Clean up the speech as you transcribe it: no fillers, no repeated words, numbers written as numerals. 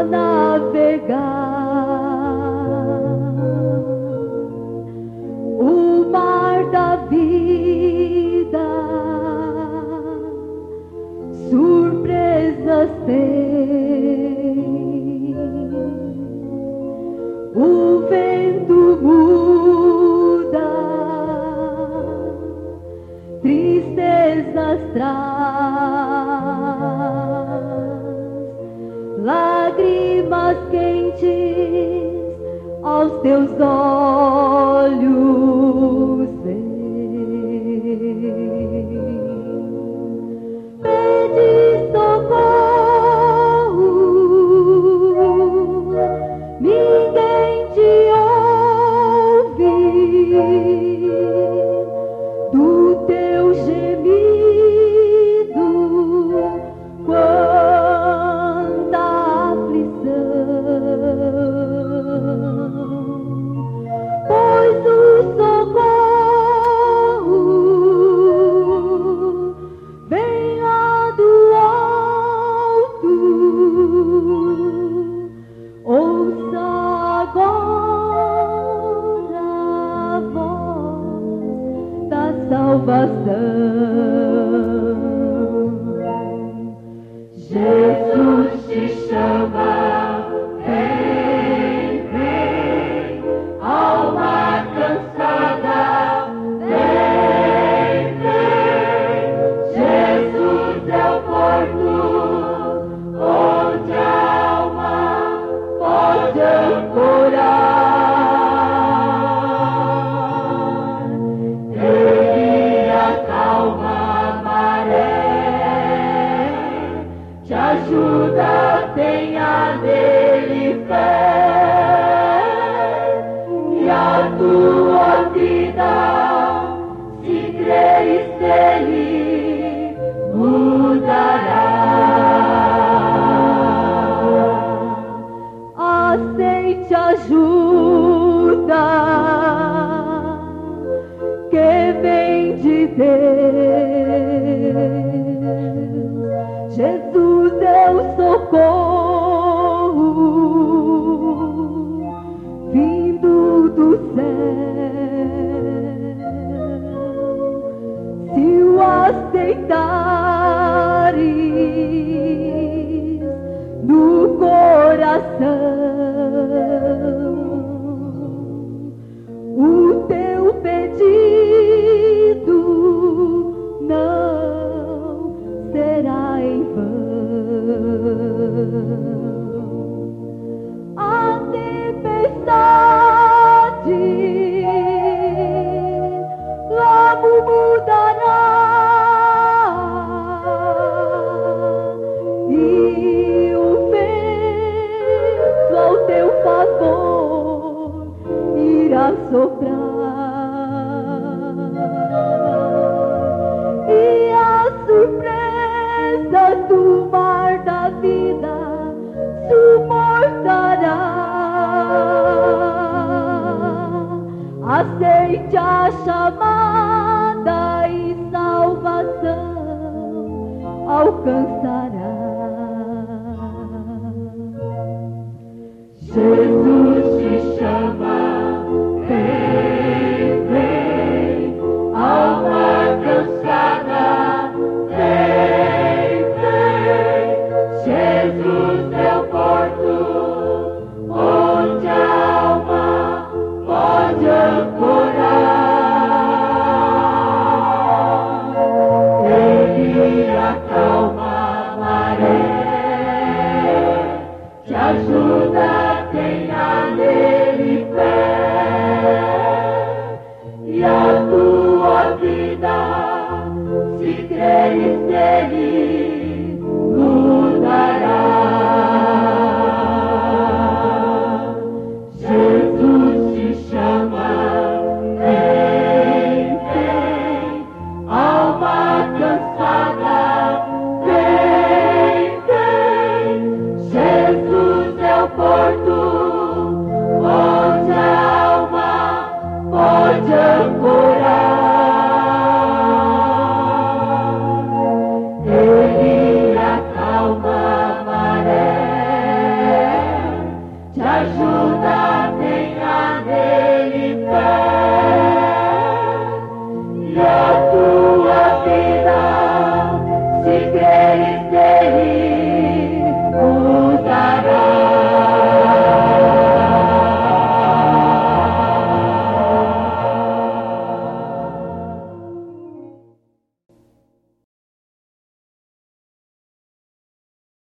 navegar o mar da vida, surpresas tem, o vento muda, tristezas traz, lágrimas quentes aos teus olhos vem. Pede socorro, ninguém te ouve, do teu gemido, quanta aflição, pois o socorro vem lá do alto. Ouça agora a voz da salvação. Jesus te chama, vem, vem, alma cansada, vem, vem. Jesus é o porto onde a alma pode ancorar. Ele acalma a maré, te ajuda, tenha nele fé, e a tua vida, se creres nele, mudará. Aceite ajuda que vem de Deus. Jesus é o socorro vindo do céu. Se o aceitares no coração, o teu pedido não será em vão. A tempestade logo mudará, e o vento ao teu favor irá soprar, e as surpresas do mar da vida suportará. Aceite a chamada e salvação alcançará. Jesus te chama, vem, vem, alma cansada, vem, vem. Jesus é o